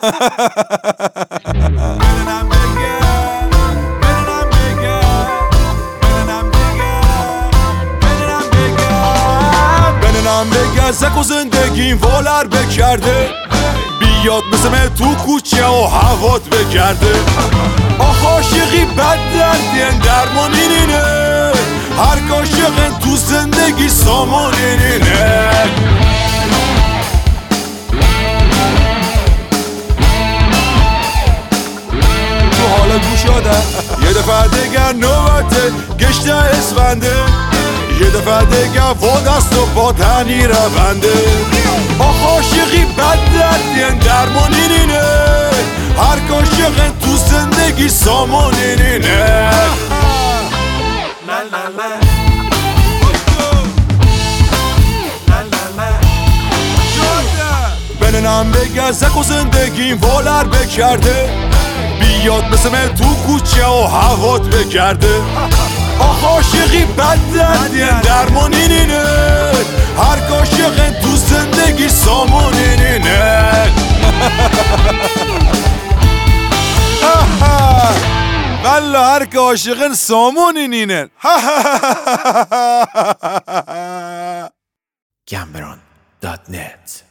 زک و زندگیم والر بکرده بیاد مثل تو کوچه و هوات بکرده آخ عاشقی بد دردین درمان اینه هر کاشقن تو زندگی سامان اینه تو حالا گوش آده یه دفعه دیگر نوبته گشت اسفنده یه دفعه دیگه و دست و با تنی رونده آخ عاشقی بد دردین درمان اینه هر کاشقن تو زندگی سامان اینه بننم بگه زک و زندگیم والر بکرده بیاد مثل تو کوچه و هوات بکرده آخ عاشقی بد دردین درمان اینه هر کاشقن تو زندگی سامان اینه والله هر کاشقن سامان اینه Cameron.net